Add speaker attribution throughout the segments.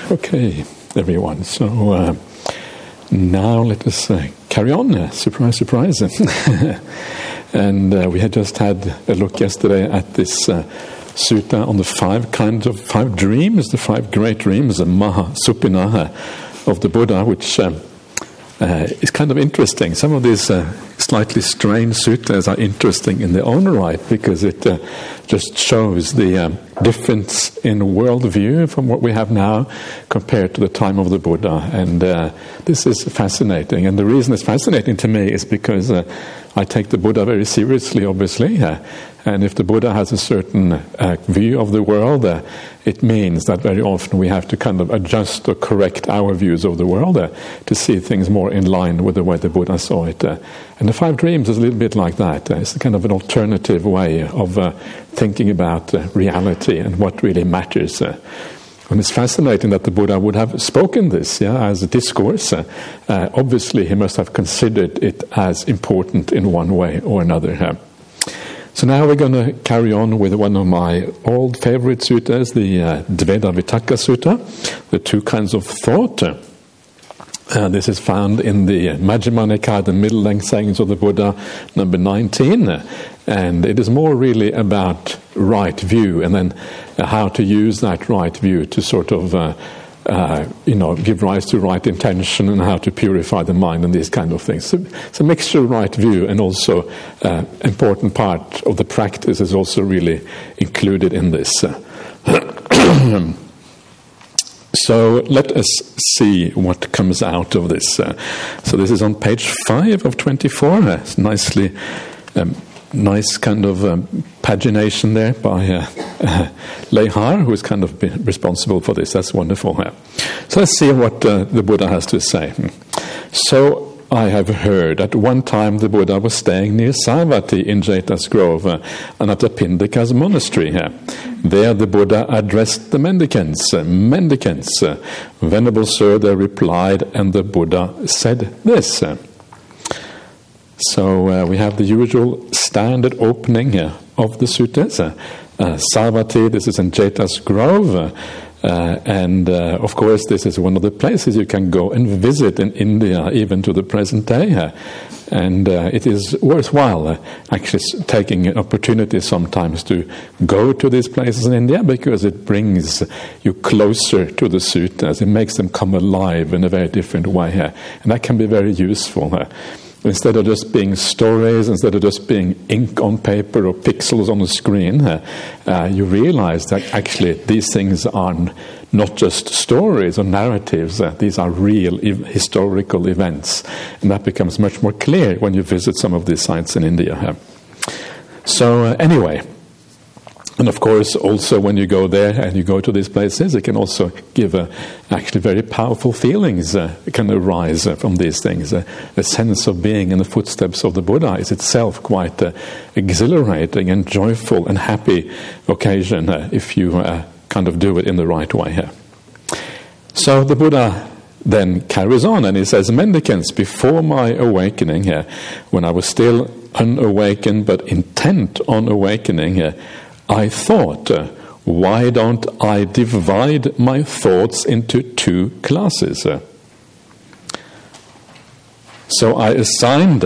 Speaker 1: Okay, everyone. So now let us carry on. Surprise, surprise. And we had just had a look yesterday at this sutta on the five dreams, the five great dreams, the Maha Supina of the Buddha, which is kind of interesting. Some of these slightly strange suttas are interesting in their own right because it just shows the difference in worldview from what we have now compared to the time of the Buddha. And this is fascinating. And the reason it's fascinating to me is because I take the Buddha very seriously, obviously. And if the Buddha has a certain view of the world, it means that very often we have to kind of adjust or correct our views of the world to see things more in line with the way the Buddha saw it. And the five dreams is a little bit like that. It's kind of an alternative way of thinking about reality and what really matters. And it's fascinating that the Buddha would have spoken this as a discourse. Obviously, he must have considered it as important in one way or another. So now we're going to carry on with one of my old favorite suttas, the Dveda Vitakka Sutta, the two kinds of thought. This is found in the Majjhima Nikaya, the middle-length sayings of the Buddha, number 19. And it is more really about right view and then how to use that right view to sort of give rise to right intention and how to purify the mind and these kind of things. So it's a mixture of right view and also important part of the practice is also really included in this. So let us see what comes out of this. So this is on page 5 of 24. It's nicely... nice kind of pagination there by Lehar, who is kind of responsible for this. That's wonderful. So let's see what the Buddha has to say. So I have heard at one time the Buddha was staying near Savatthi in Jeta's Grove, Anathapindika's monastery. There the Buddha addressed the mendicants. Mendicants, Venerable Sir, they replied, and the Buddha said this. So we have the usual standard opening of the suttas. Savatthi, this is in Jeta's Grove. And of course, this is one of the places you can go and visit in India, even to the present day. And it is worthwhile actually taking an opportunity sometimes to go to these places in India because it brings you closer to the suttas. It makes them come alive in a very different way. And that can be very useful. Instead of just being stories, instead of just being ink on paper or pixels on a screen, you realize that actually these things are not just stories or narratives. These are real historical events. And that becomes much more clear when you visit some of these sites in India. So anyway, and of course, also when you go there and you go to these places, it can also give actually very powerful feelings can arise from these things. A sense of being in the footsteps of the Buddha is itself quite exhilarating and joyful and happy occasion if you kind of do it in the right way. So the Buddha then carries on and he says, mendicants, before my awakening, when I was still unawakened but intent on awakening, I thought, why don't I divide my thoughts into two classes? So I assigned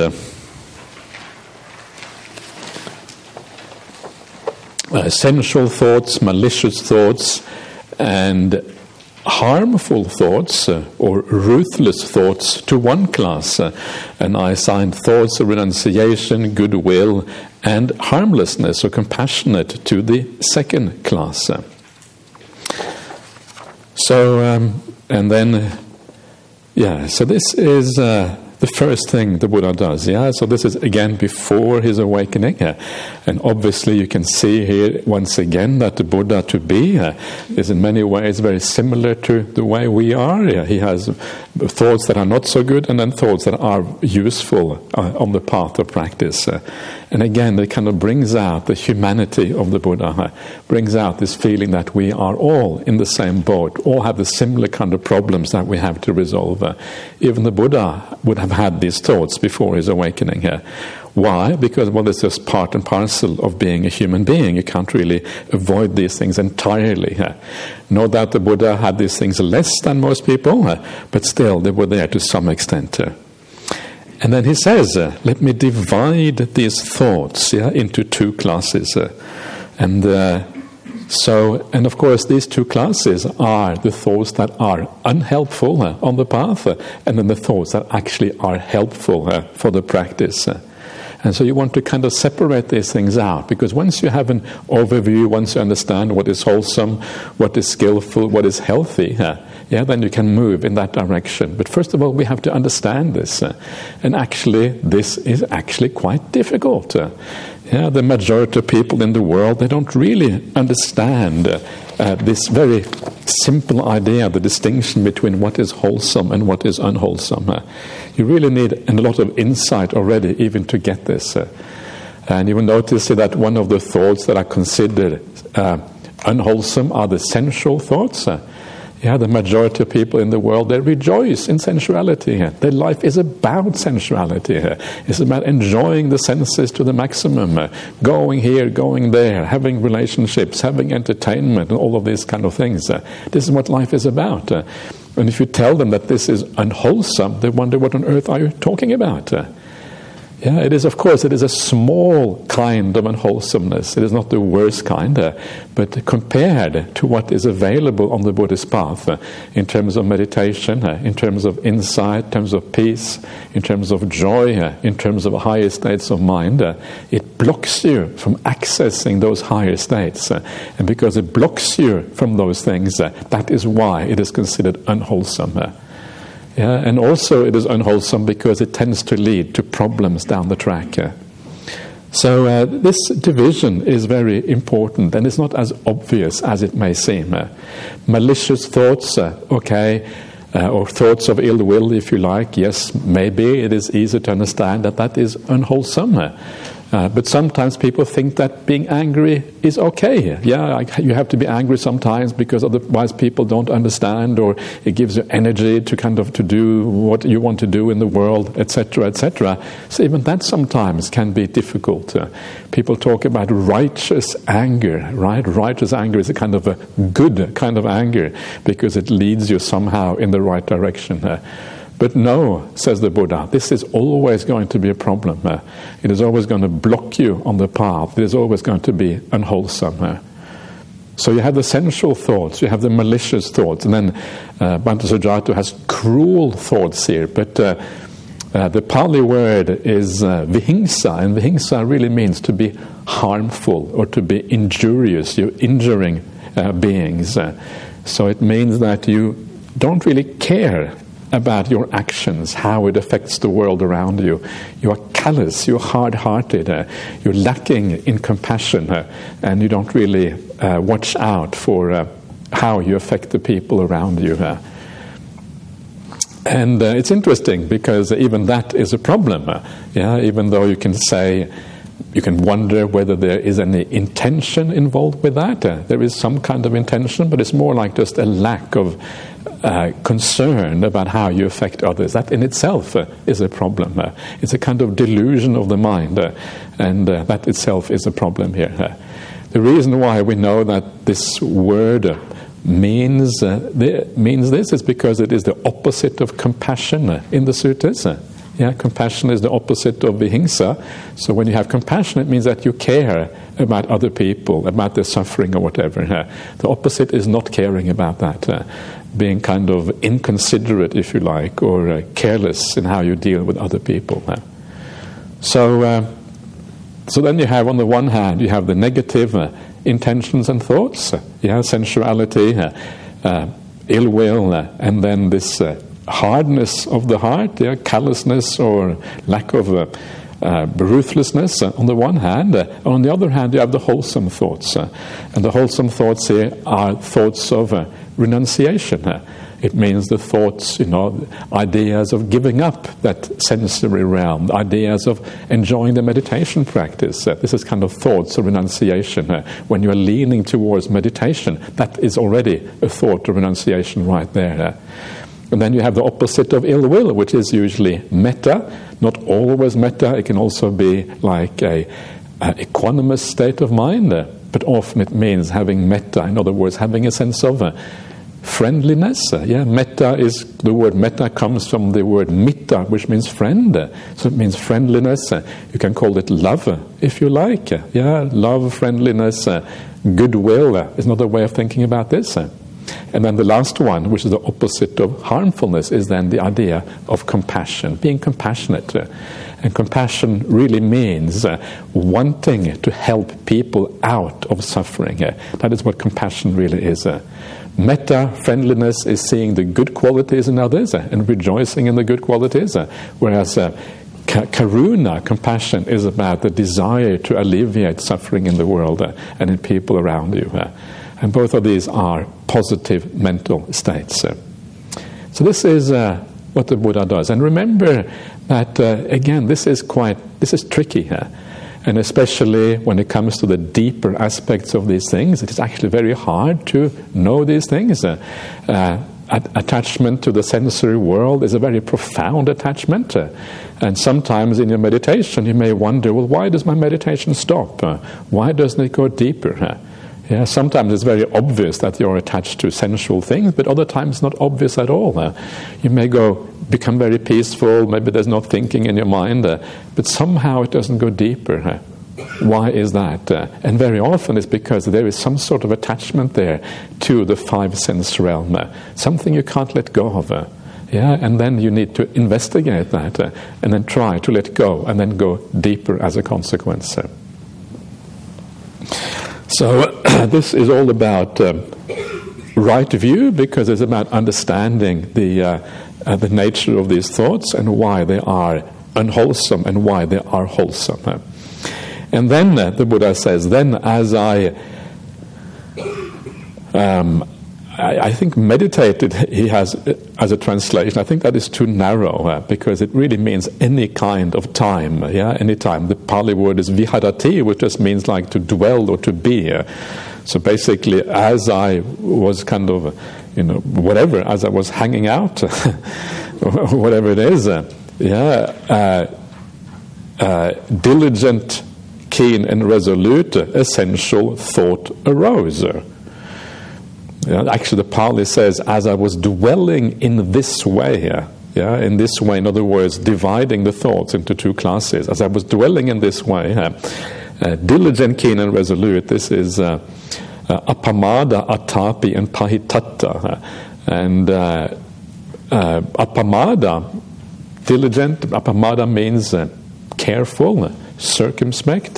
Speaker 1: sensual thoughts, malicious thoughts, and harmful thoughts or ruthless thoughts to one class, and I assigned thoughts of renunciation, goodwill, and harmlessness or compassionate to the second class. So, and then, so this is the first thing the Buddha does. So this is again before his awakening. And obviously you can see here once again that the Buddha to be is in many ways very similar to the way we are. He has thoughts that are not so good and then thoughts that are useful on the path of practice. And again, it kind of brings out the humanity of the Buddha, brings out this feeling that we are all in the same boat, all have the similar kind of problems that we have to resolve. Even the Buddha would have had these thoughts before his awakening here. Why? Because, well, it's just part and parcel of being a human being. You can't really avoid these things entirely. No doubt the Buddha had these things less than most people, but still they were there to some extent. And then he says, let me divide these thoughts into two classes. And of course, these two classes are the thoughts that are unhelpful on the path, and then the thoughts that actually are helpful for the practice. And so you want to kind of separate these things out, because once you have an overview, once you understand what is wholesome, what is skillful, what is healthy, then you can move in that direction. But first of all, we have to understand this. And actually, this is actually quite difficult. The majority of people in the world, they don't really understand this very simple idea, the distinction between what is wholesome and what is unwholesome. You really need a lot of insight already even to get this. And you will notice that one of the thoughts that are considered unwholesome are the sensual thoughts. The majority of people in the world, they rejoice in sensuality. Their life is about sensuality. It's about enjoying the senses to the maximum, going here, going there, having relationships, having entertainment, and all of these kind of things. This is what life is about. And if you tell them that this is unwholesome, they wonder, what on earth are you talking about? It is, of course, it is a small kind of unwholesomeness. It is not the worst kind, but compared to what is available on the Buddhist path in terms of meditation, in terms of insight, in terms of peace, in terms of joy, in terms of higher states of mind, it blocks you from accessing those higher states. And because it blocks you from those things, that is why it is considered unwholesome. And also it is unwholesome because it tends to lead to problems down the track. So this division is very important, and it's not as obvious as it may seem. Malicious thoughts, or thoughts of ill will, if you like, yes, maybe it is easy to understand that is unwholesome. But sometimes people think that being angry is okay. You have to be angry sometimes because otherwise people don't understand, or it gives you energy to do what you want to do in the world, etc., etc. So even that sometimes can be difficult. People talk about righteous anger, right? Righteous anger is a kind of a good kind of anger because it leads you somehow in the right direction. But no, says the Buddha, this is always going to be a problem. It is always going to block you on the path. It is always going to be unwholesome. So you have the sensual thoughts, you have the malicious thoughts, and then Bhante Sujato has cruel thoughts here. But the Pali word is vihingsa, and vihingsa really means to be harmful or to be injurious. You're injuring beings. So it means that you don't really care about your actions, how it affects the world around you. You are callous, you're hard-hearted, you're lacking in compassion, and you don't really watch out for how you affect the people around you. And it's interesting because even that is a problem. Even though you can say, you can wonder whether there is any intention involved with that. There is some kind of intention, but it's more like just a lack of concern about how you affect others. That in itself is a problem. It's a kind of delusion of the mind, and that itself is a problem here. The reason why we know that this word means this is because it is the opposite of compassion in the suttas. Compassion is the opposite of vihingsa. So when you have compassion, it means that you care about other people, about their suffering or whatever. The opposite is not caring about that, being kind of inconsiderate, if you like, or careless in how you deal with other people. So then you have, on the one hand, you have the negative intentions and thoughts, sensuality, ill will, and then this hardness of the heart, callousness or lack of ruthlessness on the one hand. On the other hand, you have the wholesome thoughts. And the wholesome thoughts here are thoughts of renunciation. It means the thoughts, ideas of giving up that sensory realm, ideas of enjoying the meditation practice. This is kind of thoughts of renunciation. When you are leaning towards meditation, that is already a thought of renunciation right there. And then you have the opposite of ill will, which is usually metta. Not always metta. It can also be like a equanimous state of mind, but often it means having metta. In other words, having a sense of friendliness. Metta is, the word metta comes from the word mitta, which means friend. So it means friendliness. You can call it love if you like. Love, friendliness, goodwill is another way of thinking about this. And then the last one, which is the opposite of harmfulness, is then the idea of compassion, being compassionate. And compassion really means wanting to help people out of suffering. That is what compassion really is. Metta, friendliness, is seeing the good qualities in others and rejoicing in the good qualities, whereas karuna, compassion, is about the desire to alleviate suffering in the world and in people around you. And both of these are positive mental states. So this is what the Buddha does. And remember that, again, this is tricky. And especially when it comes to the deeper aspects of these things, it is actually very hard to know these things. Attachment to the sensory world is a very profound attachment. And sometimes in your meditation you may wonder, well, why does my meditation stop? Why doesn't it go deeper? Sometimes it's very obvious that you're attached to sensual things, but other times not obvious at all. You may become very peaceful, maybe there's no thinking in your mind, but somehow it doesn't go deeper. Why is that? And very often it's because there is some sort of attachment there to the five sense realm, something you can't let go of. And then you need to investigate that and then try to let go and then go deeper as a consequence. So this is all about right view, because it's about understanding the nature of these thoughts and why they are unwholesome and why they are wholesome. And then the Buddha says, then as I think meditated, he has as a translation, I think that is too narrow because it really means any kind of time, any time. The Pali word is viharati, which just means like to dwell or to be. So basically, as I was kind of, whatever, as I was hanging out, whatever it is, diligent, keen and resolute, essential thought arose. Actually, the Pali says, as I was dwelling in this way, in this way, in other words, dividing the thoughts into two classes, as I was dwelling in this way, diligent, keen, and resolute, this is apamada, atapi, and pahitatta. And apamada, diligent, apamada means careful, circumspect,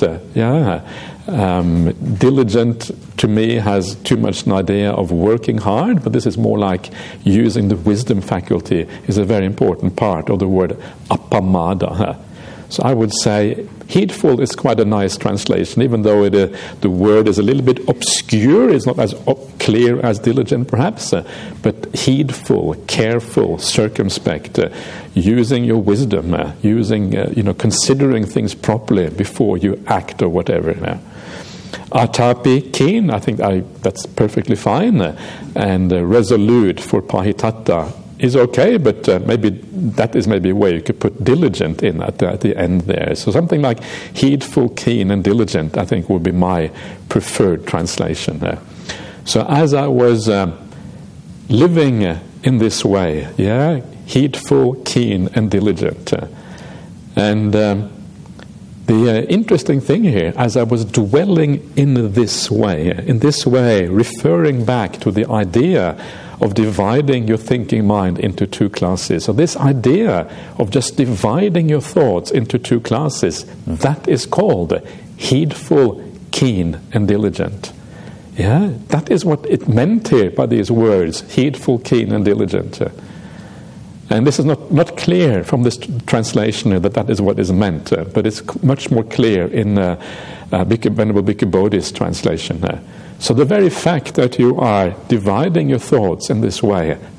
Speaker 1: diligent to me has too much an idea of working hard, but this is more like using the wisdom faculty is a very important part of the word apamada. So I would say heedful is quite a nice translation, even though the word is a little bit obscure. It's not as clear as diligent, perhaps, but heedful, careful, circumspect, using your wisdom, considering things properly before you act or whatever. Atapi, keen, I think that's perfectly fine, and resolute for pahitatta is okay, but maybe that is maybe where you could put diligent in at the end there. So something like heedful, keen, and diligent, I think, would be my preferred translation there. So as I was living in this way, heedful, keen, and diligent, and the interesting thing here, as I was dwelling in this way, referring back to the idea of dividing your thinking mind into two classes. So this idea of just dividing your thoughts into two classes, that is called heedful, keen, and diligent. That is what it meant here by these words, heedful, keen, and diligent. And this is not clear from this translation that is what is meant, but it's much more clear in Venerable Bhikkhu Bodhi's translation. So the very fact that you are dividing your thoughts in this way,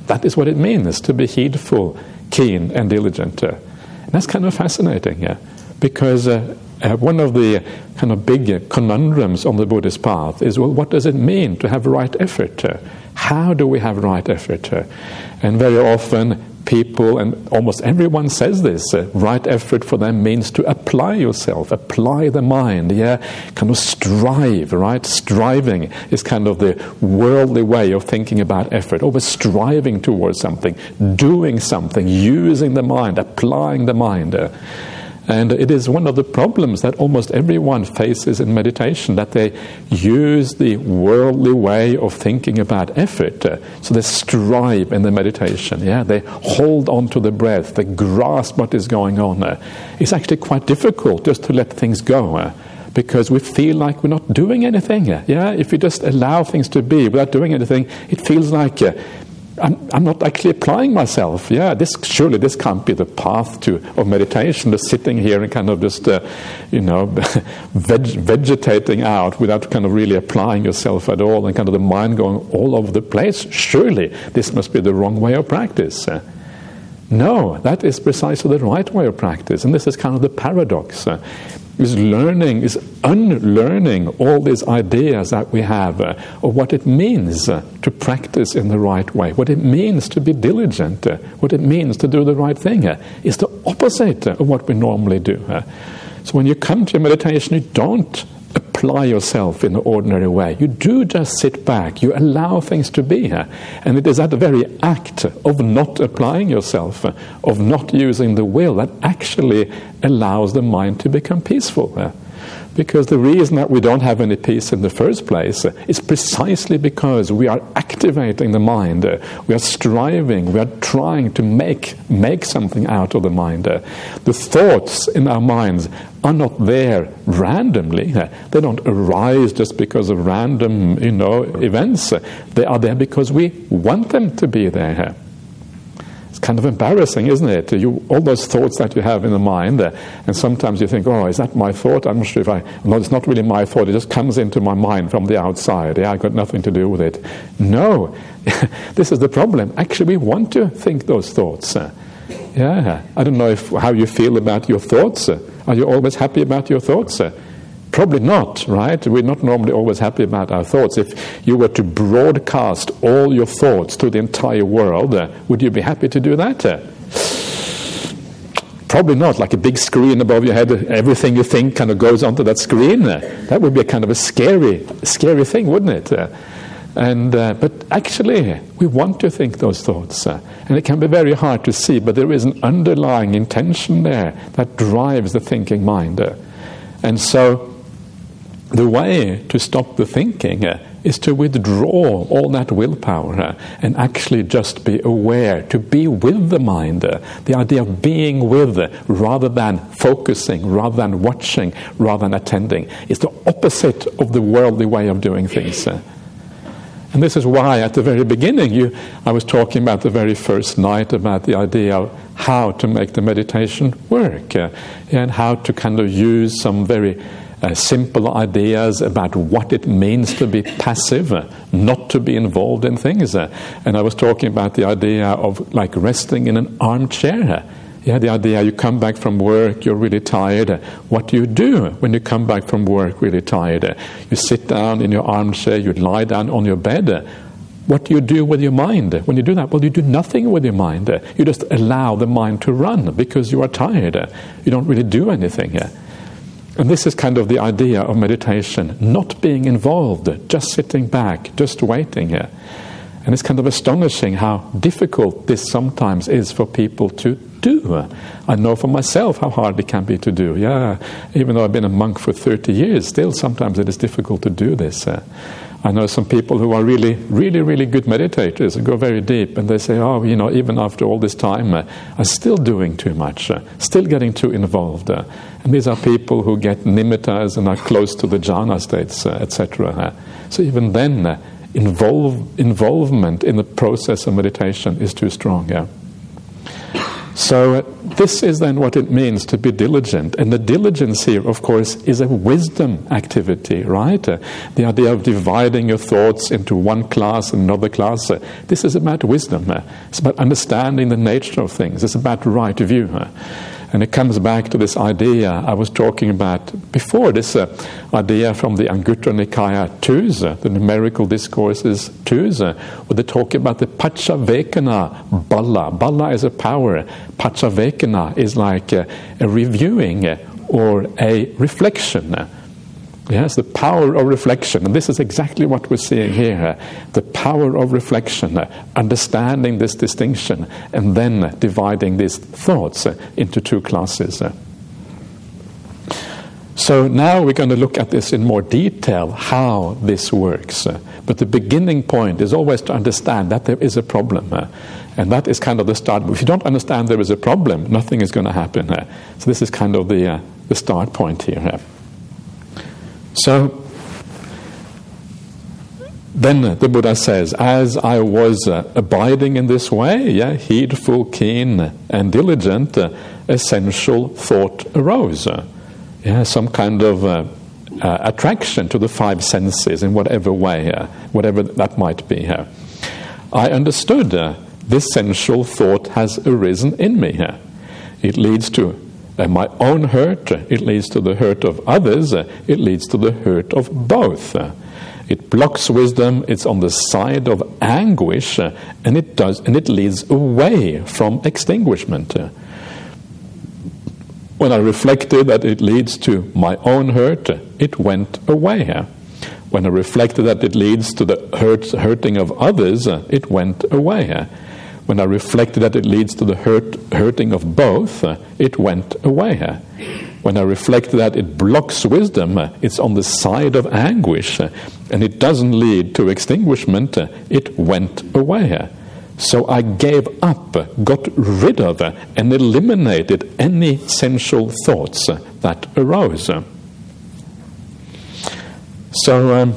Speaker 1: that is what it means to be heedful, keen, and diligent. And that's kind of fascinating, because one of the kind of big conundrums on the Buddhist path is, well, what does it mean to have right effort? How do we have right effort? And very often people, and almost everyone says this, right effort for them means to apply yourself, apply the mind, kind of strive, right? Striving is kind of the worldly way of thinking about effort, always striving towards something, doing something, using the mind, applying the mind. And it is one of the problems that almost everyone faces in meditation, that they use the worldly way of thinking about effort. So they strive in the meditation. They hold on to the breath. They grasp what is going on. It's actually quite difficult just to let things go, because we feel like we're not doing anything. If we just allow things to be without doing anything, it feels like I'm not actually applying myself. Surely this can't be the path of meditation, just sitting here and kind of just, vegetating out without kind of really applying yourself at all, and kind of the mind going all over the place. Surely this must be the wrong way of practice. No, that is precisely the right way of practice, and this is kind of the paradox. Is unlearning all these ideas that we have of what it means to practice in the right way, what it means to be diligent, what it means to do the right thing, is the opposite of what we normally do. So when you come to meditation, you don't apply yourself in the ordinary way. You do just sit back, you allow things to be, and it is that very act of not applying yourself, of not using the will, that actually allows the mind to become peaceful. Because the reason that we don't have any peace in the first place is precisely because we are activating the mind. We are striving, we are trying to make something out of the mind. The thoughts in our minds are not there randomly. They don't arise just because of random, events. They are there because we want them to be there. It's kind of embarrassing, isn't it? All those thoughts that you have in the mind, and sometimes you think, oh, is that my thought? I'm not sure no, it's not really my thought. It just comes into my mind from the outside. I've got nothing to do with it. No, this is the problem. Actually, we want to think those thoughts. I don't know how you feel about your thoughts. Are you always happy about your thoughts? Probably not, right? We're not normally always happy about our thoughts. If you were to broadcast all your thoughts to the entire world, would you be happy to do that? Probably not. Like a big screen above your head, everything you think kind of goes onto that screen. That would be a kind of a scary thing, wouldn't it? But actually, we want to think those thoughts. And it can be very hard to see, but there is an underlying intention there that drives the thinking mind. And so the way to stop the thinking is to withdraw all that willpower and actually just be aware, to be with the mind. The idea of being with rather than focusing, rather than watching, rather than attending is the opposite of the worldly way of doing things. And this is why at the very beginning I was talking about the very first night about the idea of how to make the meditation work and how to kind of use some very simple ideas about what it means to be passive, not to be involved in things. And I was talking about the idea of like resting in an armchair. The idea you come back from work, you're really tired. What do you do when you come back from work really tired? You sit down in your armchair, you lie down on your bed. What do you do with your mind when you do that? Well, you do nothing with your mind. You just allow the mind to run because you are tired. You don't really do anything. And this is kind of the idea of meditation, not being involved, just sitting back, just waiting. And it's kind of astonishing how difficult this sometimes is for people to do. I know for myself how hard it can be to do. Even though I've been a monk for 30 years, still sometimes it is difficult to do this. I know some people who are really, really, really good meditators and go very deep, and they say, even after all this time, I'm still doing too much, still getting too involved. And these are people who get nimittas and are close to the jhana states, etc. So even then, involvement in the process of meditation is too strong. So this is then what it means to be diligent. And the diligence here, of course, is a wisdom activity, right? The idea of dividing your thoughts into one class and another class, this is about wisdom. It's about understanding the nature of things. It's about right view. And it comes back to this idea I was talking about before, this idea from the Anguttara Nikaya 2s, the numerical discourses 2s, where they talk about the Paccavekkhana bala. Bala is a power. Paccavekkhana is like a reviewing or a reflection. Yes, the power of reflection. And this is exactly what we're seeing here. The power of reflection, understanding this distinction, and then dividing these thoughts into two classes. So now we're going to look at this in more detail, how this works. But the beginning point is always to understand that there is a problem. And that is kind of the start. If you don't understand there is a problem, nothing is going to happen. So this is kind of the start point here. So then the Buddha says, as I was abiding in this way, heedful, keen, and diligent, essential thought arose. Some kind of attraction to the five senses in whatever way, whatever that might be. I understood this sensual thought has arisen in me. It leads to my own hurt, it leads to the hurt of others, it leads to the hurt of both. It blocks wisdom, it's on the side of anguish, and it leads away from extinguishment. When I reflected that it leads to my own hurt, it went away. When I reflected that it leads to the hurting of others, it went away. When I reflected that it leads to the hurting of both, it went away. When I reflected that it blocks wisdom, it's on the side of anguish, and it doesn't lead to extinguishment, it went away. So I gave up, got rid of, and eliminated any sensual thoughts that arose. So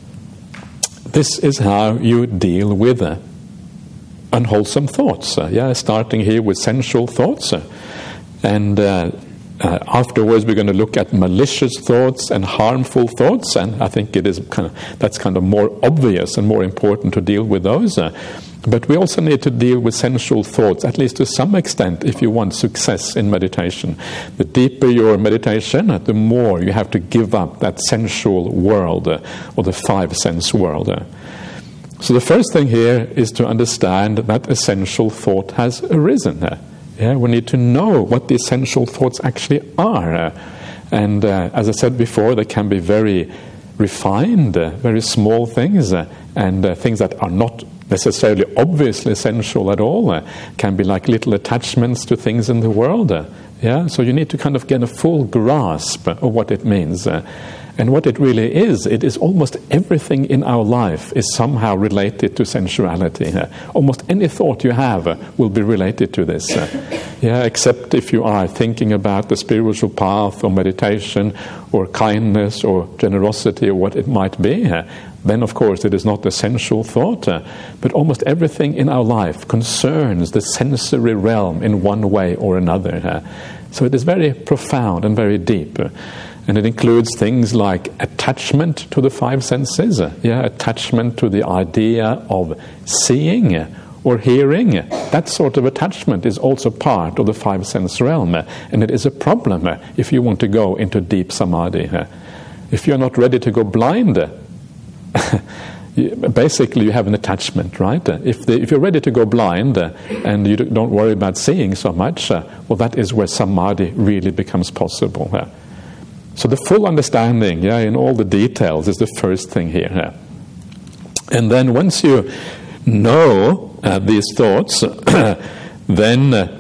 Speaker 1: this is how you deal with unwholesome thoughts. Starting here with sensual thoughts, and afterwards we're going to look at malicious thoughts and harmful thoughts, and I think it is that's kind of more obvious and more important to deal with those. But we also need to deal with sensual thoughts, at least to some extent, if you want success in meditation. The deeper your meditation, the more you have to give up that sensual world, or the five-sense world. So the first thing here is to understand that essential thought has arisen. We need to know what the essential thoughts actually are. And as I said before, they can be very refined, very small things, and things that are not necessarily obviously essential at all. Can be like little attachments to things in the world. So you need to kind of get a full grasp of what it means. And what it really is, it is almost everything in our life is somehow related to sensuality. Almost any thought you have will be related to this. Except if you are thinking about the spiritual path or meditation or kindness or generosity or what it might be. Then, of course, it is not a sensual thought. But almost everything in our life concerns the sensory realm in one way or another. So it is very profound and very deep. And it includes things like attachment to the five senses, attachment to the idea of seeing or hearing. That sort of attachment is also part of the five sense realm, and it is a problem if you want to go into deep samadhi. If you're not ready to go blind, basically you have an attachment, right? If you're ready to go blind and you don't worry about seeing so much, well, that is where samadhi really becomes possible. So the full understanding, in all the details, is the first thing here. And then once you know these thoughts, then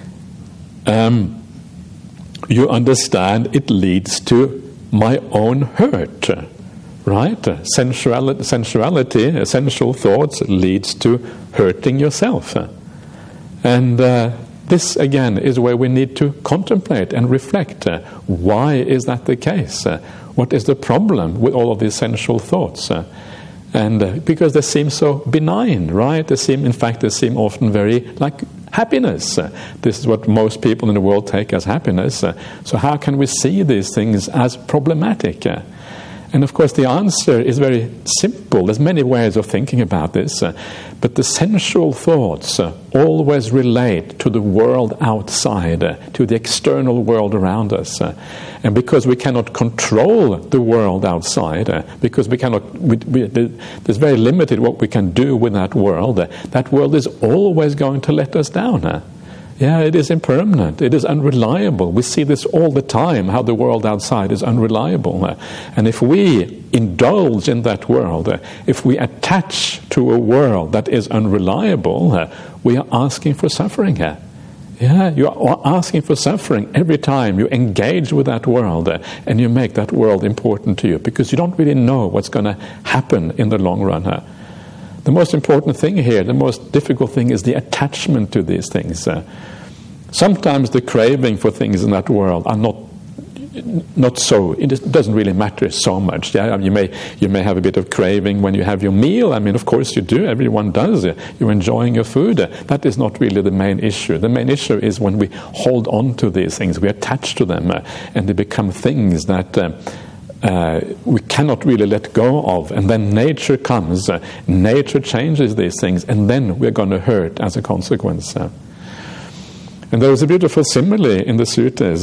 Speaker 1: you understand it leads to my own hurt, right? Sensuality, essential thoughts, leads to hurting yourself. And this, again, is where we need to contemplate and reflect. Why is that the case? What is the problem with all of these sensual thoughts? And because they seem so benign, right? They seem often very happiness. This is what most people in the world take as happiness. So how can we see these things as problematic? And of course the answer is very simple. There's many ways of thinking about this, but the sensual thoughts always relate to the world outside, to the external world around us. And because we cannot control the world outside, because there's very limited what we can do with that world is always going to let us down. Yeah, it is impermanent. It is unreliable. We see this all the time, how the world outside is unreliable. And if we indulge in that world, if we attach to a world that is unreliable, we are asking for suffering. Yeah, you are asking for suffering every time you engage with that world and you make that world important to you, because you don't really know what's going to happen in the long run. The most important thing here, the most difficult thing, is the attachment to these things. Sometimes the craving for things in that world are not so. It doesn't really matter so much. Yeah, you may have a bit of craving when you have your meal. I mean, of course you do. Everyone does. You're enjoying your food. That is not really the main issue. The main issue is when we hold on to these things, we attach to them, and they become things that we cannot really let go of, and then nature comes, nature changes these things, and then we're going to hurt as a consequence. And there is a beautiful simile in the suttas.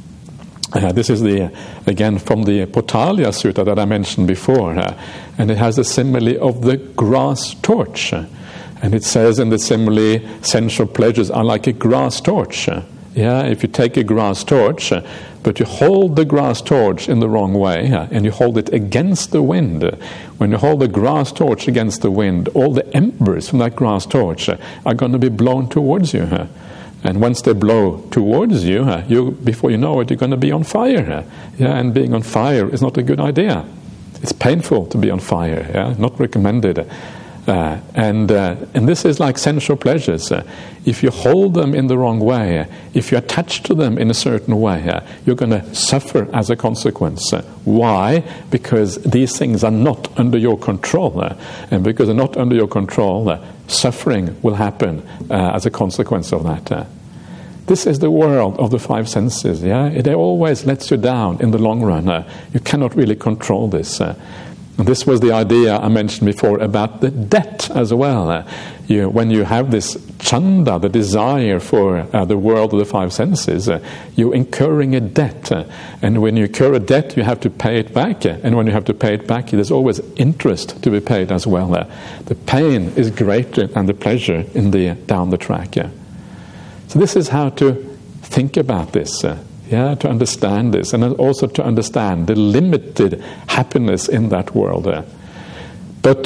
Speaker 1: This is again from the Potalya Sutta that I mentioned before, and it has a simile of the grass torch, and it says in the simile, sensual pleasures are like a grass torch. Yeah, if you take a grass torch, but you hold the grass torch in the wrong way, and you hold it against the wind. When you hold the grass torch against the wind, all the embers from that grass torch are going to be blown towards you. And once they blow towards you, before you know it, you're going to be on fire. Yeah, and being on fire is not a good idea. It's painful to be on fire. Yeah, not recommended. And this is like sensual pleasures. If you hold them in the wrong way, if you attach to them in a certain way, you're going to suffer as a consequence. Why? Because these things are not under your control. And because they're not under your control, suffering will happen as a consequence of that. This is the world of the five senses. Yeah, it always lets you down in the long run. You cannot really control this. And this was the idea I mentioned before about the debt as well. When you have this chanda, the desire for the world of the five senses, you're incurring a debt. And when you incur a debt, you have to pay it back. And when you have to pay it back, there's always interest to be paid as well. The pain is greater than the pleasure down the track. So this is how to think about this. To understand this, and also to understand the limited happiness in that world. But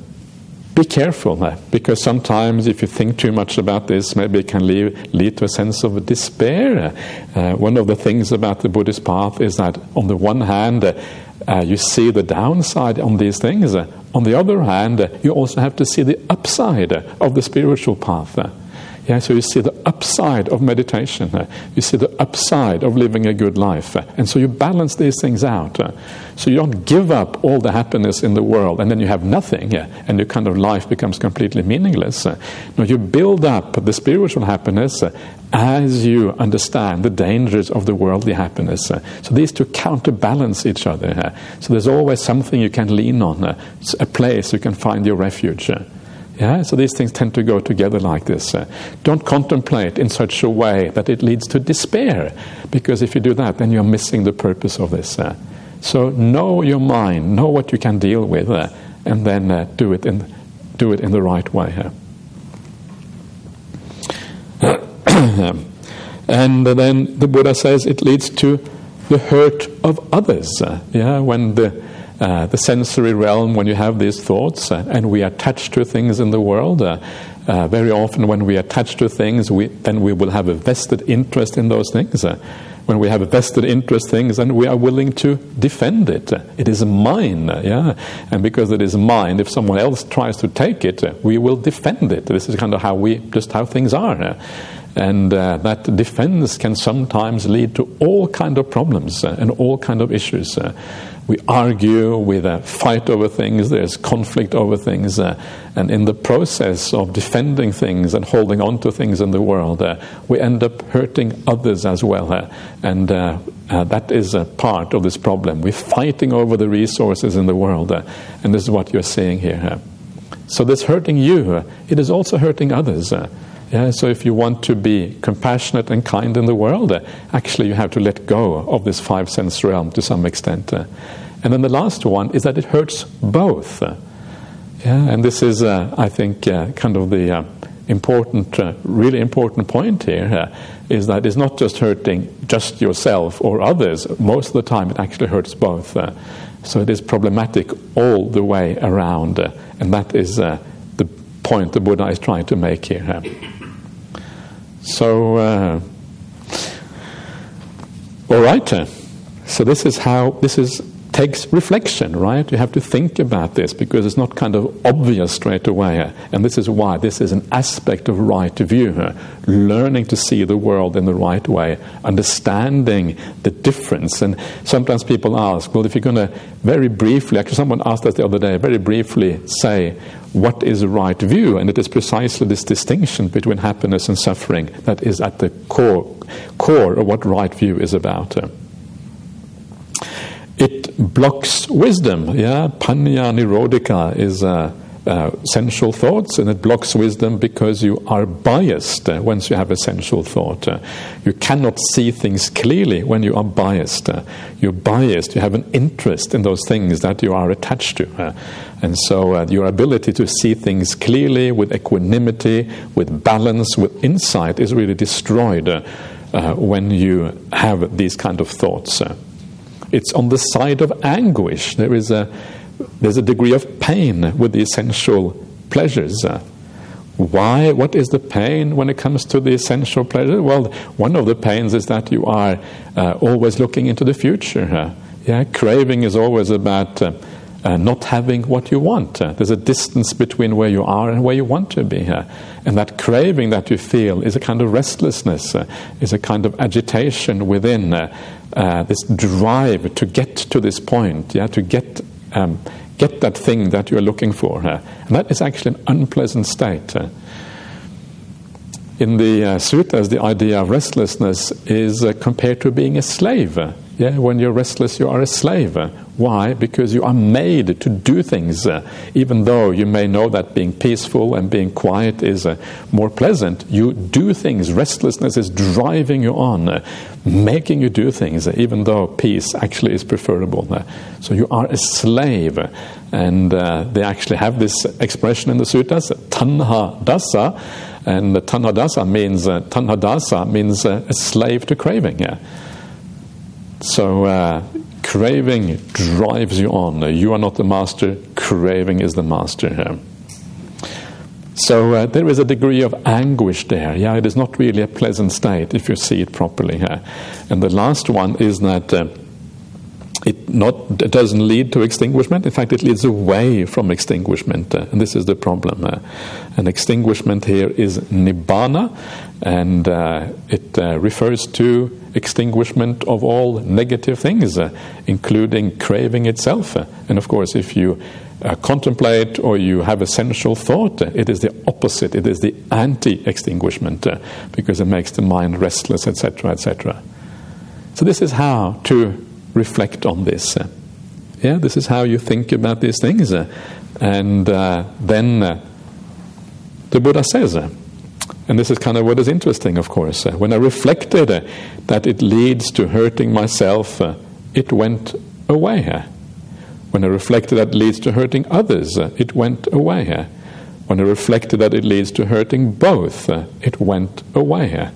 Speaker 1: be careful, because sometimes if you think too much about this, maybe it can lead to a sense of despair. One of the things about the Buddhist path is that on the one hand, you see the downside on these things. On the other hand, you also have to see the upside of the spiritual path. Yeah, so you see the upside of meditation. You see the upside of living a good life. And so you balance these things out. So you don't give up all the happiness in the world and then you have nothing, and your kind of life becomes completely meaningless. No, you build up the spiritual happiness as you understand the dangers of the worldly happiness. So these two counterbalance each other. So there's always something you can lean on, a place you can find your refuge. Yeah, so these things tend to go together like this. Don't contemplate in such a way that it leads to despair, because if you do that, then you're missing the purpose of this. So know your mind, know what you can deal with, and then do it in the right way. And then the Buddha says it leads to the hurt of others. When the sensory realm, when you have these thoughts and we attach to things in the world, very often when we attach to things, then we will have a vested interest in those things. When we have a vested interest in things, then we are willing to defend it. It is mine, and because it is mine, if someone else tries to take it, we will defend it. This is kind of how things are. And that defense can sometimes lead to all kind of problems and all kind of issues. we argue, we fight over things, there's conflict over things, and in the process of defending things and holding on to things in the world, we end up hurting others as well. And that is a part of this problem. We're fighting over the resources in the world, and this is what you're seeing here. So this hurting you, it is also hurting others. So if you want to be compassionate and kind in the world, actually you have to let go of this five sense realm to some extent. And then the last one is that it hurts both. And this is, I think, kind of the important, really important point here, is that it's not just hurting just yourself or others. Most of the time it actually hurts both. So it is problematic all the way around. And that is the point the Buddha is trying to make here. So, all right. So this takes reflection, right? You have to think about this because it's not kind of obvious straight away. And this is why this is an aspect of right view, learning to see the world in the right way, understanding the difference. And sometimes people ask, well, if you're going to very briefly, actually someone asked us the other day, very briefly say, what is a right view? And it is precisely this distinction between happiness and suffering that is at the core of what right view is about. It blocks wisdom. Panya nirodhika is sensual thoughts, and it blocks wisdom because you are biased once you have a sensual thought. You cannot see things clearly when you are biased. You're biased. You have an interest in those things that you are attached to. And so your ability to see things clearly, with equanimity, with balance, with insight is really destroyed when you have these kind of thoughts. It's on the side of anguish. There's a degree of pain with the essential pleasures. Why? What is the pain when it comes to the essential pleasure? Well, one of the pains is that you are always looking into the future. Craving is always about not having what you want. There's a distance between where you are and where you want to be. And that craving that you feel is a kind of restlessness, is a kind of agitation within this drive to get to this point, to get that thing that you're looking for. And that is actually an unpleasant state. In the suttas, the idea of restlessness is compared to being a slave. When you're restless, you are a slave. Why? Because you are made to do things, even though you may know that being peaceful and being quiet is more pleasant. You do things. Restlessness is driving you on, making you do things, even though peace actually is preferable. So you are a slave. And they actually have this expression in the suttas, tanha dasa. And tanha dasa means a slave to craving. So craving drives you on. You are not the master, craving is the master. So there is a degree of anguish there. It is not really a pleasant state if you see it properly. And the last one is that it doesn't lead to extinguishment. In fact, it leads away from extinguishment. And this is the problem. And extinguishment here is nibbana, and it refers to extinguishment of all negative things, including craving itself. And of course, if you contemplate or you have a sensual thought, it is the opposite. It is the anti-extinguishment, because it makes the mind restless, etc., etc. So this is how to reflect on this. This is how you think about these things. And then the Buddha says, and this is kind of what is interesting, of course, when I reflected that it leads to hurting myself, it went away. When I reflected that it leads to hurting others, it went away. When I reflected that it leads to hurting both, it went away.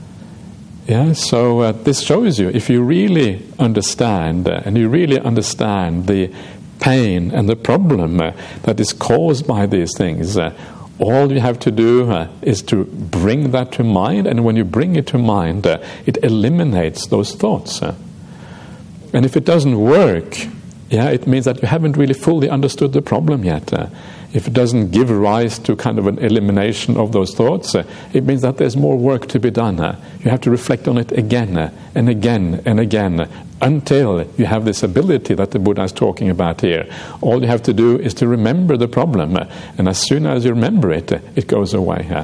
Speaker 1: So this shows you, if you really understand, and you really understand the pain and the problem that is caused by these things, all you have to do is to bring that to mind, and when you bring it to mind, it eliminates those thoughts. And if it doesn't work, it means that you haven't really fully understood the problem yet. If it doesn't give rise to kind of an elimination of those thoughts, it means that there's more work to be done. You have to reflect on it again and again and again until you have this ability that the Buddha is talking about here. All you have to do is to remember the problem, and as soon as you remember it, it goes away.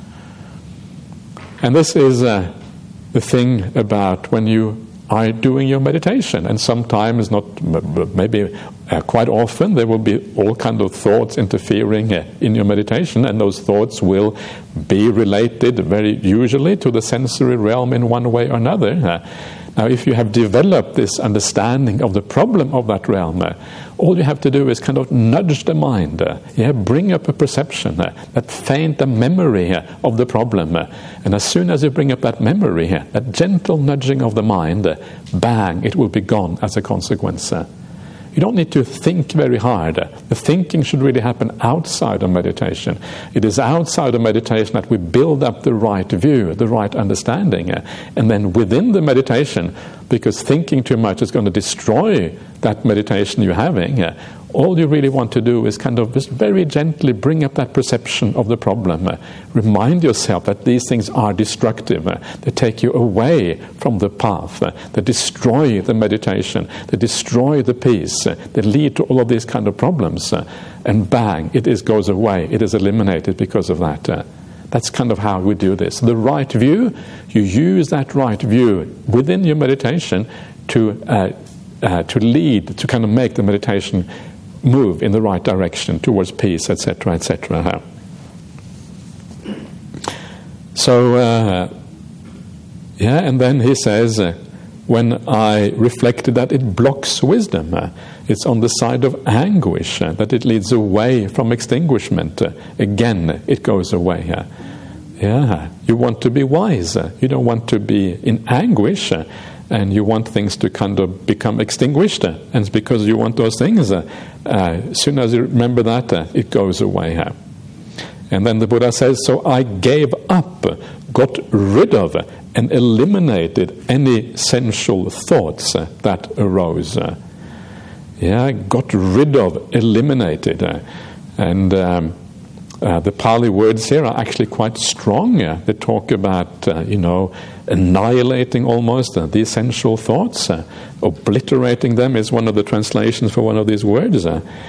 Speaker 1: And this is the thing about when you are doing your meditation, and sometimes, not maybe quite often, there will be all kinds of thoughts interfering in your meditation, and those thoughts will be related very usually to the sensory realm in one way or another. Now, if you have developed this understanding of the problem of that realm, all you have to do is kind of nudge the mind, bring up a perception, that faint memory of the problem. And as soon as you bring up that memory, that gentle nudging of the mind, bang, it will be gone as a consequence. You don't need to think very hard. The thinking should really happen outside of meditation. It is outside of meditation that we build up the right view, the right understanding. And then within the meditation, because thinking too much is going to destroy that meditation you're having, all you really want to do is kind of just very gently bring up that perception of the problem. Remind yourself that these things are destructive. They take you away from the path. They destroy the meditation. They destroy the peace. They lead to all of these kind of problems. And bang, it goes away. It is eliminated because of that. That's kind of how we do this. The right view, you use that right view within your meditation to lead, to kind of make the meditation move in the right direction towards peace, etc., etc. So, and then he says, when I reflected that it blocks wisdom, it's on the side of anguish, that it leads away from extinguishment. Again, it goes away. You want to be wise. You don't want to be in anguish. And you want things to kind of become extinguished. And it's because you want those things. As soon as you remember that, it goes away. And then the Buddha says, so I gave up, got rid of, and eliminated any sensual thoughts that arose. Got rid of, eliminated. And the Pali words here are actually quite strong. They talk about, annihilating almost the essential thoughts. Obliterating them is one of the translations for one of these words.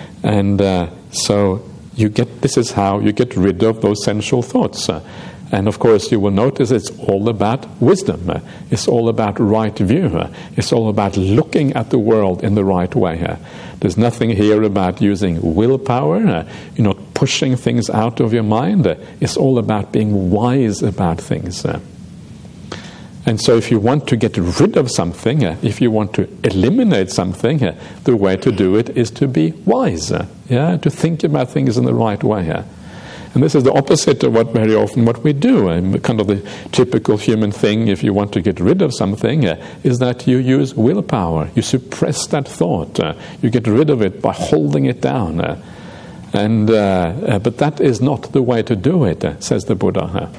Speaker 1: So this is how you get rid of those sensual thoughts. And of course you will notice it's all about wisdom. It's all about right view. It's all about looking at the world in the right way. There's nothing here about using willpower, you're not pushing things out of your mind. It's all about being wise about things. And so if you want to get rid of something, if you want to eliminate something, the way to do it is to be wise, to think about things in the right way. And this is the opposite of what we do. Kind of the typical human thing, if you want to get rid of something, is that you use willpower. You suppress that thought. You get rid of it by holding it down. But that is not the way to do it, says the Buddha.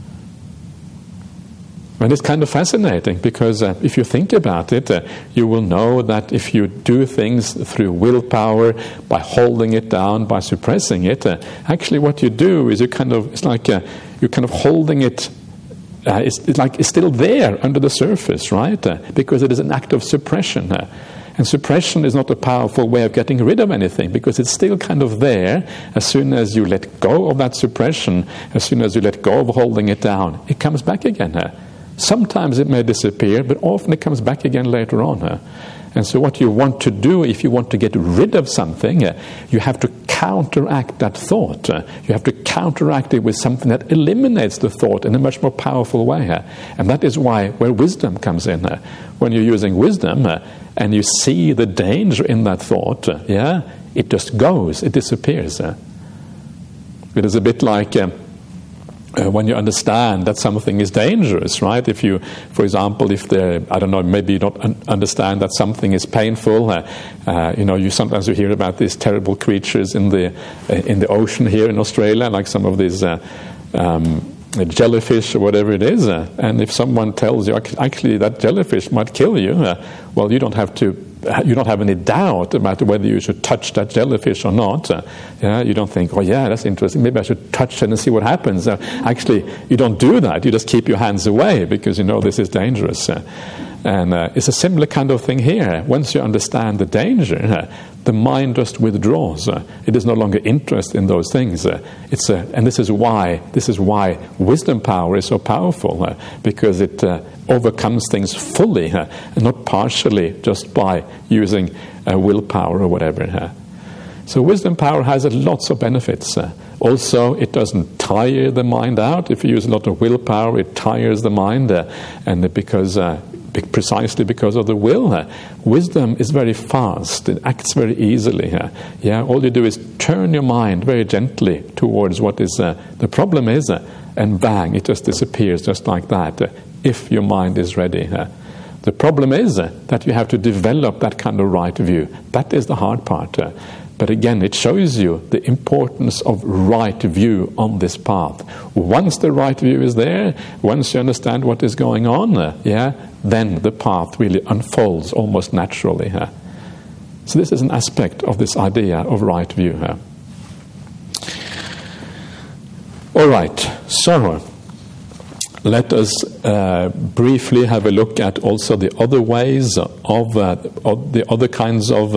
Speaker 1: And it's kind of fascinating because if you think about it, you will know that if you do things through willpower, by holding it down, by suppressing it, actually what you do is you're kind of holding it. It's still there under the surface, right? Because it is an act of suppression. And suppression is not a powerful way of getting rid of anything because it's still kind of there. As soon as you let go of that suppression, as soon as you let go of holding it down, it comes back again. Sometimes it may disappear, but often it comes back again later on. And so what you want to do, if you want to get rid of something, you have to counteract that thought. You have to counteract it with something that eliminates the thought in a much more powerful way. And that is where wisdom comes in. When you're using wisdom and you see the danger in that thought, it just goes, it disappears. It is a bit like when you understand that something is dangerous, right? If you, for example, maybe you don't understand that something is painful. You sometimes hear about these terrible creatures in the ocean here in Australia, like some of these a jellyfish or whatever it is, and if someone tells you actually that jellyfish might kill you, well, you don't have any doubt about whether you should touch that jellyfish or not. You don't think, oh yeah, that's interesting, maybe I should touch it and see what happens. Actually, you don't do that. You just keep your hands away because you know this is dangerous. And it's a similar kind of thing here. Once you understand the danger, the mind just withdraws. It is no longer interested in those things. And this is why wisdom power is so powerful, because it overcomes things fully, and not partially, just by using willpower or whatever. So wisdom power has lots of benefits. Also, it doesn't tire the mind out. If you use a lot of willpower, it tires the mind, precisely because of the will. Wisdom is very fast. It acts very easily. All you do is turn your mind very gently towards what is the problem is, and bang, it just disappears just like that, if your mind is ready. The problem is that you have to develop that kind of right view. That is the hard part. But again, it shows you the importance of right view on this path. Once the right view is there, once you understand what is going on, then the path really unfolds almost naturally. So this is an aspect of this idea of right view. All right, so let us briefly have a look at also the other ways of the other kinds of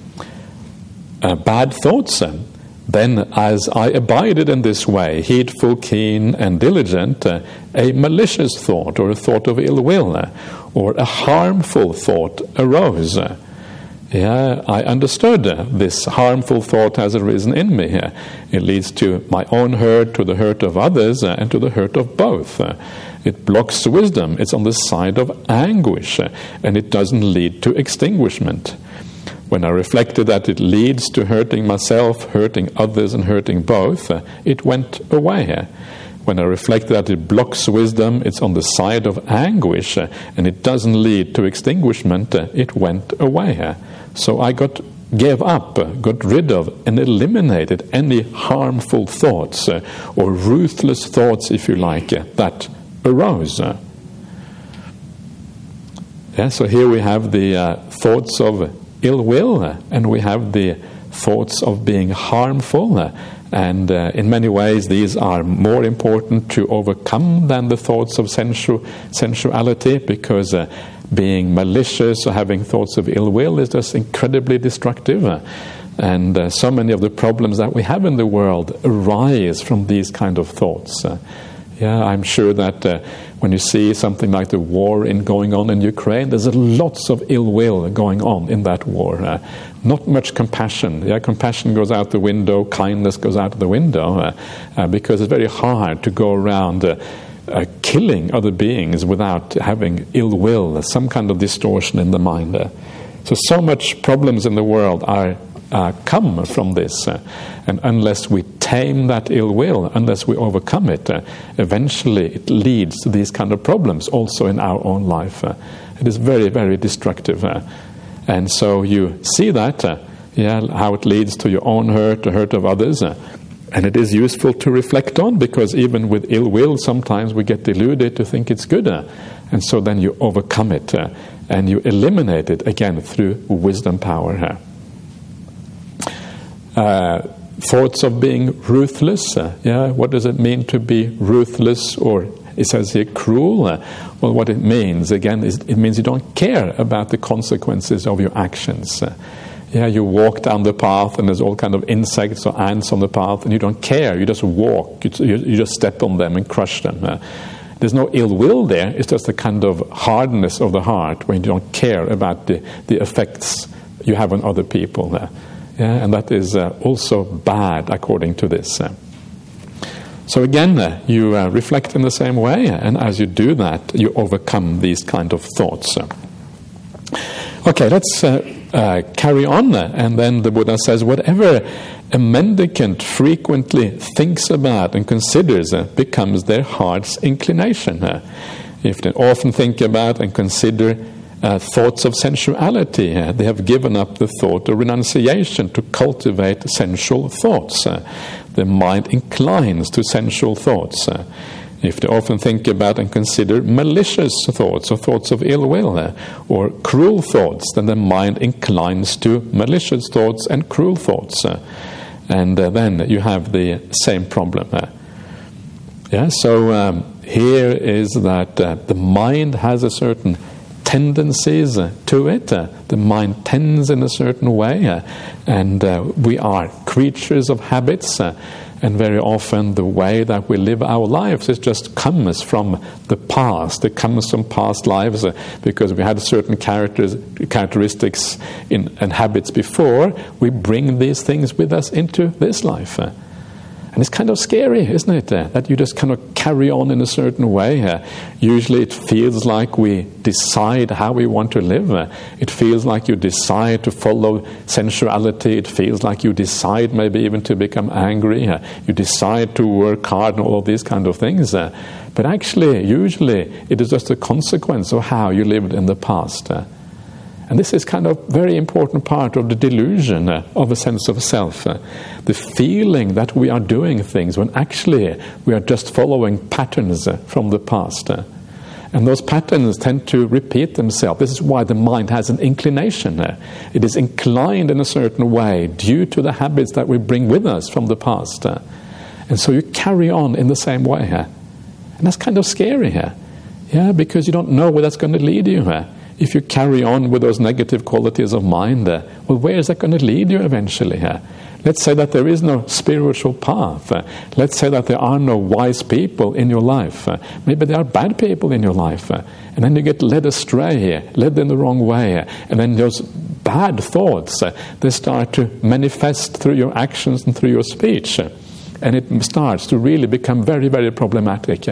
Speaker 1: bad thoughts. Then, as I abided in this way, heedful, keen, and diligent, a malicious thought or a thought of ill will or a harmful thought arose. I understood this harmful thought has arisen in me. It leads to my own hurt, to the hurt of others, and to the hurt of both. It blocks wisdom. It's on the side of anguish, and it doesn't lead to extinguishment. When I reflected that it leads to hurting myself, hurting others, and hurting both, it went away. When I reflected that it blocks wisdom, it's on the side of anguish, and it doesn't lead to extinguishment, it went away. So I gave up, got rid of, and eliminated any harmful thoughts, or ruthless thoughts, if you like, that arose. So here we have the thoughts of ill will, and we have the thoughts of being harmful, and in many ways these are more important to overcome than the thoughts of sensuality, because being malicious or having thoughts of ill will is just incredibly destructive, and so many of the problems that we have in the world arise from these kind of thoughts. I'm sure that when you see something like the war going on in Ukraine, there's lots of ill will going on in that war. Not much compassion. Compassion goes out the window, kindness goes out the window, because it's very hard to go around killing other beings without having ill will, some kind of distortion in the mind. So much problems in the world come from this, and unless we tame that ill will, unless we overcome it, eventually it leads to these kind of problems also in our own life. It is very, very destructive, and so you see that, how it leads to your own hurt, the hurt of others, and it is useful to reflect on, because even with ill will sometimes we get deluded to think it's good, and so then you overcome it, and you eliminate it again through wisdom power. Thoughts of being ruthless. What does it mean to be ruthless, or it says here cruel? Well, what it means, again, is it means you don't care about the consequences of your actions. You walk down the path and there's all kind of insects or ants on the path, and you don't care. You just walk. You just step on them and crush them. There's no ill will there. It's just a kind of hardness of the heart when you don't care about the effects you have on other people. And that is also bad according to this. So again, you reflect in the same way, and as you do that, you overcome these kind of thoughts. Okay, let's carry on, and then the Buddha says, whatever a mendicant frequently thinks about and considers becomes their heart's inclination. If they often think about and consider thoughts of sensuality, they have given up the thought of renunciation to cultivate sensual thoughts. The mind inclines to sensual thoughts. if they often think about and consider malicious thoughts or thoughts of ill will or cruel thoughts, then the mind inclines to malicious thoughts and cruel thoughts. And then you have the same problem. So here is that the mind has a certain tendencies to it. The mind tends in a certain way, and we are creatures of habits, and very often the way that we live our lives is just comes from the past. It comes from past lives because we had certain characteristics and habits before. We bring these things with us into this life. And it's kind of scary, isn't it, that you just kind of carry on in a certain way. Usually it feels like we decide how we want to live. It feels like you decide to follow sensuality. It feels like you decide maybe even to become angry. You decide to work hard and all of these kind of things. But actually, usually, it is just a consequence of how you lived in the past. And this is kind of very important part of the delusion of a sense of self. The feeling that we are doing things when actually we are just following patterns from the past. And those patterns tend to repeat themselves. This is why the mind has an inclination. It is inclined in a certain way due to the habits that we bring with us from the past. And so you carry on in the same way. And that's kind of scary. Because you don't know where that's going to lead you. If you carry on with those negative qualities of mind, well, where is that going to lead you eventually? Let's say that there is no spiritual path. Let's say that there are no wise people in your life. Maybe there are bad people in your life. And then you get led astray, led in the wrong way. And then those bad thoughts, they start to manifest through your actions and through your speech. And it starts to really become very, very problematic.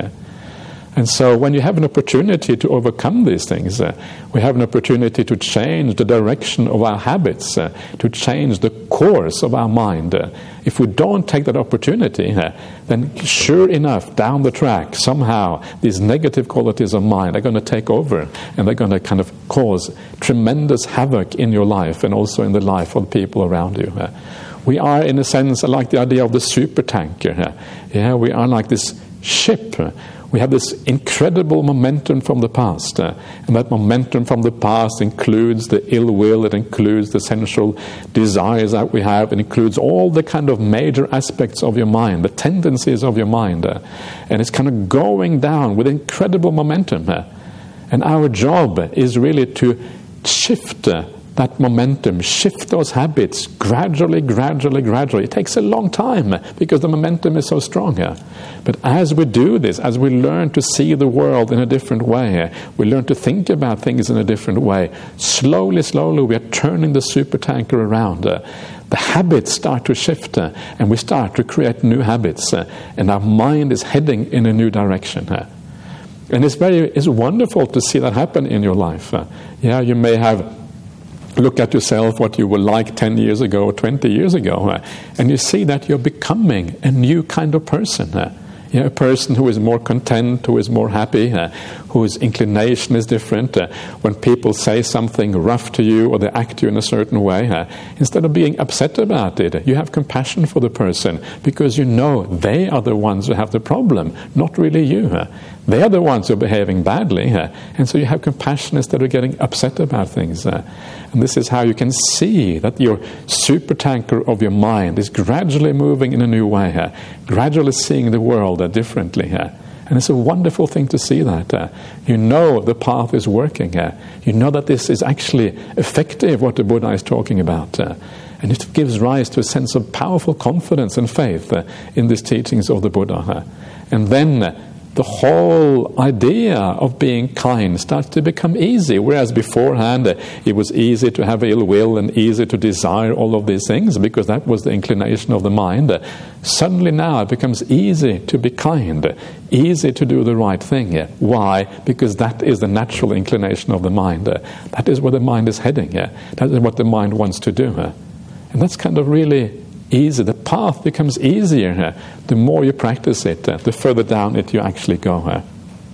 Speaker 1: And so when you have an opportunity to overcome these things, we have an opportunity to change the direction of our habits, to change the course of our mind. If we don't take that opportunity, then sure enough, down the track, somehow these negative qualities of mind are going to take over, and they're going to kind of cause tremendous havoc in your life and also in the life of the people around you. We are, in a sense, like the idea of the supertanker. We are like this ship. We have this incredible momentum from the past, and that momentum from the past includes the ill will, it includes the sensual desires that we have, it includes all the kind of major aspects of your mind, the tendencies of your mind, and it's kind of going down with incredible momentum. And our job is really to shift that momentum, shift those habits gradually. It takes a long time because the momentum is so strong. But as we do this, as we learn to see the world in a different way, we learn to think about things in a different way, slowly we are turning the supertanker around. The habits start to shift, and we start to create new habits, and our mind is heading in a new direction. And it's wonderful to see that happen in your life. You may have look at yourself, what you were like 10 years ago, 20 years ago, and you see that you're becoming a new kind of person. A person who is more content, who is more happy, whose inclination is different. When people say something rough to you or they act to you in a certain way, instead of being upset about it, you have compassion for the person because you know they are the ones who have the problem, not really you. They are the ones who are behaving badly, and so you have compassion instead of getting upset about things. And this is how you can see that your supertanker of your mind is gradually moving in a new way, gradually seeing the world differently. And it's a wonderful thing to see that. You know the path is working. You know that this is actually effective, what the Buddha is talking about. And it gives rise to a sense of powerful confidence and faith in these teachings of the Buddha. And then the whole idea of being kind starts to become easy, whereas beforehand it was easy to have ill will and easy to desire all of these things because that was the inclination of the mind. Suddenly now it becomes easy to be kind, easy to do the right thing. Why? Because that is the natural inclination of the mind. That is where the mind is heading. That is what the mind wants to do. And that's kind of really easy. The path becomes easier the more you practice it, the further down it you actually go.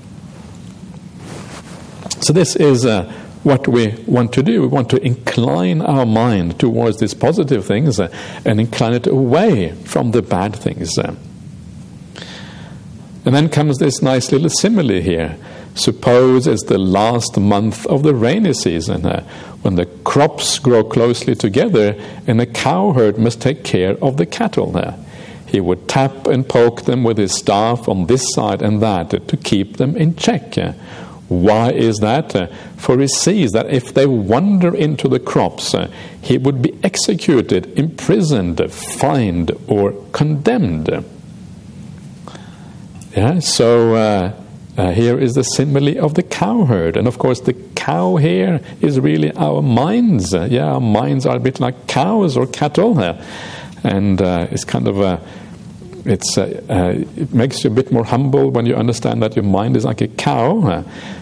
Speaker 1: So this is what we want to do. We want to incline our mind towards these positive things and incline it away from the bad things. And then comes this nice little simile here. Suppose it's the last month of the rainy season, when the crops grow closely together and the cowherd must take care of the cattle. He would tap and poke them with his staff on this side and that to keep them in check. Why is that? For he sees that if they wander into the crops, he would be executed, imprisoned, fined, or condemned. So here is the simile of the cowherd. And of course the cow here is really our minds. Our minds are a bit like cows or cattle. And it's kind of it makes you a bit more humble when you understand that your mind is like a cow.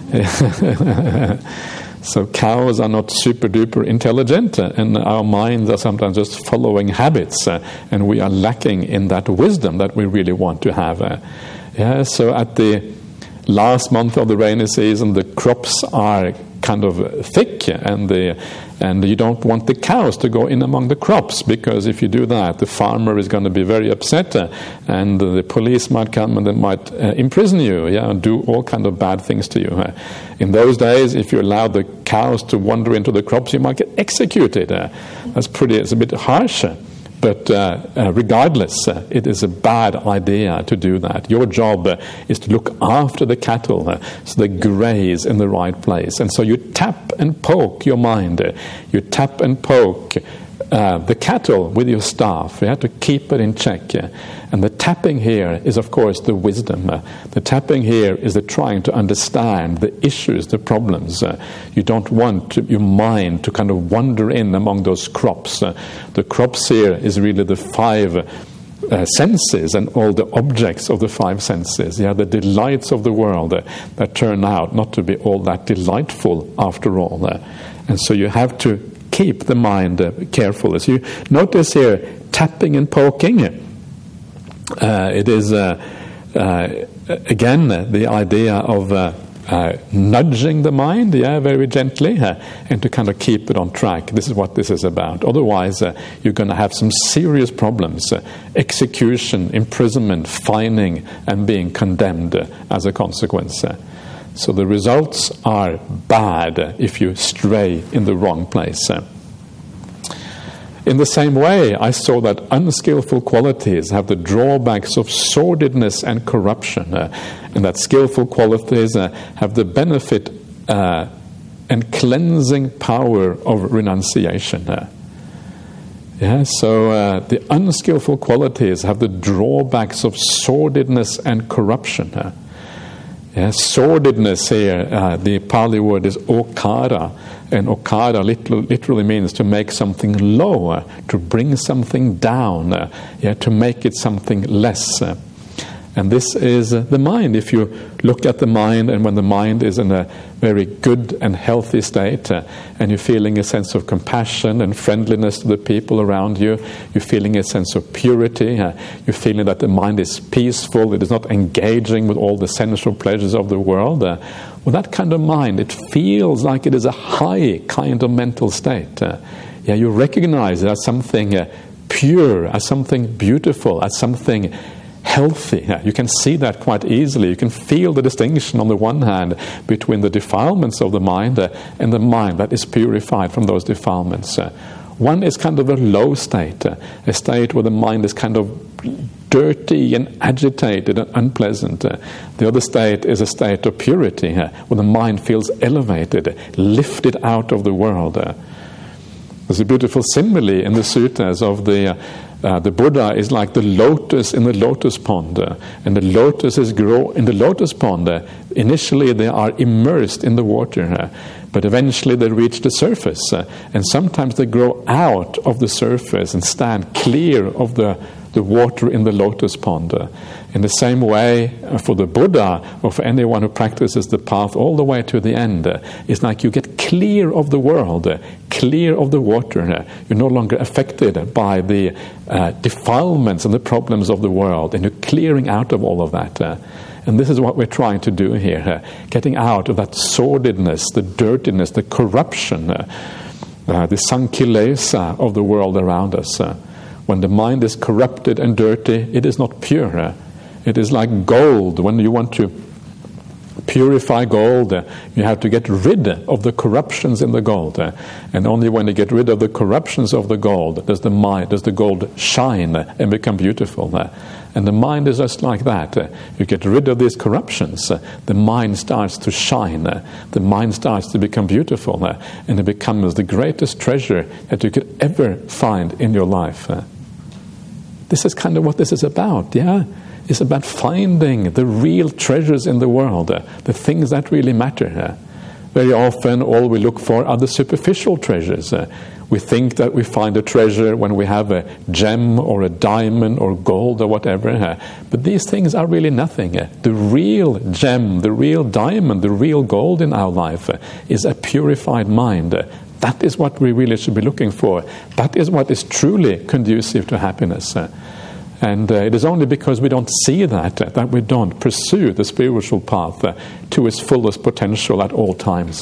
Speaker 1: So cows are not super duper intelligent, and our minds are sometimes just following habits, and we are lacking in that wisdom that we really want to have. So at the last month of the rainy season, the crops are kind of thick, and you don't want the cows to go in among the crops, because if you do that, the farmer is going to be very upset, and the police might come and they might imprison you, and do all kind of bad things to you. In those days, if you allow the cows to wander into the crops, you might get executed. It's a bit harsh. But regardless, it is a bad idea to do that. Your job is to look after the cattle so they graze in the right place. And so you tap and poke your mind. You tap and poke the cattle with your staff. You have to keep it in check. And the tapping here is, of course, the wisdom. The tapping here is the trying to understand the issues, the problems. You don't want your mind to kind of wander in among those crops. The crops here is really the five senses and all the objects of the five senses. The delights of the world that turn out not to be all that delightful after all. And so you have to keep the mind careful. As you notice here, tapping and poking, it is again the idea of nudging the mind, very gently, and to kind of keep it on track. This is what this is about. Otherwise, you're going to have some serious problems: execution, imprisonment, fining, and being condemned as a consequence. So the results are bad if you stray in the wrong place. In the same way, I saw that unskillful qualities have the drawbacks of sordidness and corruption, and that skillful qualities have the benefit and cleansing power of renunciation. So the unskillful qualities have the drawbacks of sordidness and corruption. Sordidness here, the Pali word is okara, and okara literally means to make something lower, to bring something down, to make it something less. And this is the mind. If you look at the mind, and when the mind is in a very good and healthy state, and you're feeling a sense of compassion and friendliness to the people around you, you're feeling a sense of purity, you're feeling that the mind is peaceful, it is not engaging with all the sensual pleasures of the world, well, that kind of mind, it feels like it is a high kind of mental state. You recognize it as something pure, as something beautiful, as something healthy. You can see that quite easily. You can feel the distinction on the one hand between the defilements of the mind and the mind that is purified from those defilements. One is kind of a low state, a state where the mind is kind of dirty and agitated and unpleasant. The other state is a state of purity, where the mind feels elevated, lifted out of the world. There's a beautiful simile in the suttas of the Buddha is like the lotus in the lotus pond, and the lotuses grow in the lotus pond. Initially they are immersed in the water, but eventually they reach the surface, and sometimes they grow out of the surface and stand clear of the water in the lotus pond. In the same way, for the Buddha, or for anyone who practices the path all the way to the end, it's like you get clear of the world, clear of the water. You're no longer affected by the defilements and the problems of the world, and you're clearing out of all of that. And this is what we're trying to do here, getting out of that sordidness, the dirtiness, the corruption, the sankilesa of the world around us. When the mind is corrupted and dirty, it is not pure. It is like gold. When you want to purify gold, you have to get rid of the corruptions in the gold. And only when you get rid of the corruptions of the gold does the gold shine and become beautiful. And the mind is just like that. You get rid of these corruptions, the mind starts to shine, the mind starts to become beautiful, and it becomes the greatest treasure that you could ever find in your life. This is kind of what this is about, yeah? It's about finding the real treasures in the world, the things that really matter. Very often all we look for are the superficial treasures. We think that we find a treasure when we have a gem or a diamond or gold or whatever. But these things are really nothing. The real gem, the real diamond, the real gold in our life is a purified mind. That is what we really should be looking for. That is what is truly conducive to happiness. And it is only because we don't see that we don't pursue the spiritual path to its fullest potential at all times.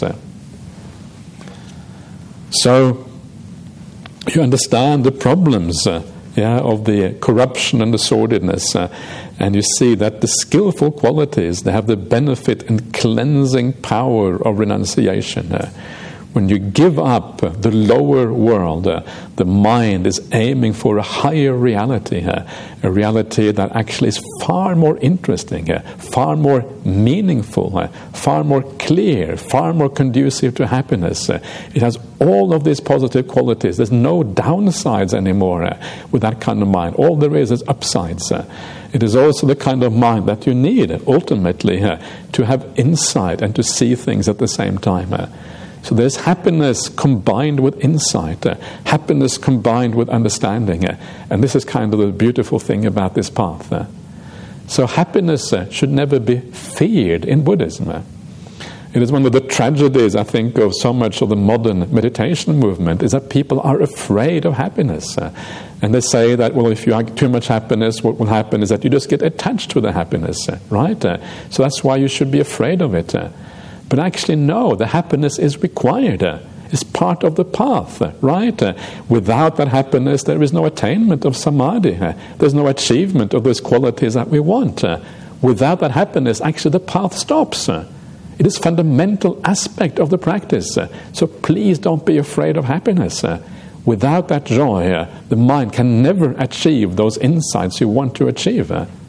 Speaker 1: So you understand the problems of the corruption and the sordidness, and you see that the skillful qualities, they have the benefit and cleansing power of renunciation. When you give up the lower world, the mind is aiming for a higher reality, a reality that actually is far more interesting, far more meaningful, far more clear, far more conducive to happiness. It has all of these positive qualities. There's no downsides anymore with that kind of mind. All there is upsides. It is also the kind of mind that you need, ultimately, to have insight and to see things at the same time. So there's happiness combined with insight, happiness combined with understanding. And this is kind of the beautiful thing about this path. So happiness should never be feared in Buddhism. It is one of the tragedies, I think, of so much of the modern meditation movement, is that people are afraid of happiness. And they say that, well, if you have too much happiness, what will happen is that you just get attached to the happiness, right? So that's why you should be afraid of it. But actually, no, the happiness is required. It's part of the path, right? Without that happiness, there is no attainment of samadhi. There's no achievement of those qualities that we want. Without that happiness, actually the path stops. It is a fundamental aspect of the practice. So please don't be afraid of happiness. Without that joy, the mind can never achieve those insights you want to achieve.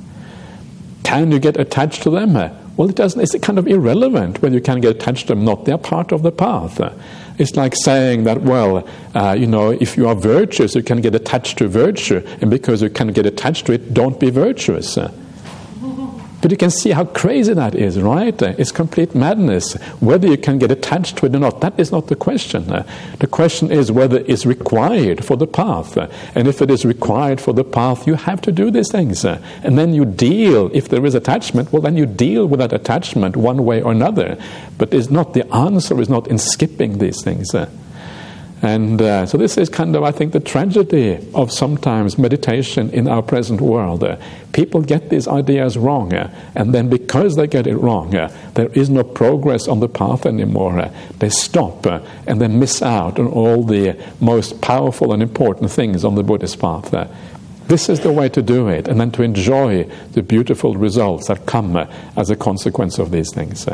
Speaker 1: Can you get attached to them? Well, it doesn't. It's kind of irrelevant whether you can get attached to them or not. They're part of the path. It's like saying that, well, if you are virtuous, you can get attached to virtue, and because you can get attached to it, don't be virtuous. But you can see how crazy that is, right? It's complete madness. Whether you can get attached to it or not, that is not the question. The question is whether it's required for the path. And if it is required for the path, you have to do these things. And then you deal, if there is attachment, well, then you deal with that attachment one way or another. But it's not, the answer is not in skipping these things. And so this is kind of, I think, the tragedy of sometimes meditation in our present world. People get these ideas wrong, and then because they get it wrong, there is no progress on the path anymore. They stop and they miss out on all the most powerful and important things on the Buddhist path. This is the way to do it, and then to enjoy the beautiful results that come as a consequence of these things.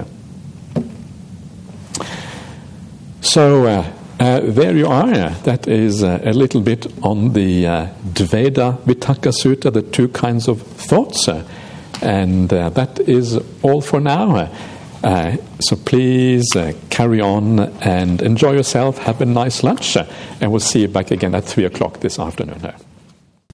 Speaker 1: So there you are. That is a little bit on the Dveda Vitakka Sutta, the two kinds of thoughts. And that is all for now. So please carry on and enjoy yourself. Have a nice lunch. And we'll see you back again at 3 o'clock this afternoon.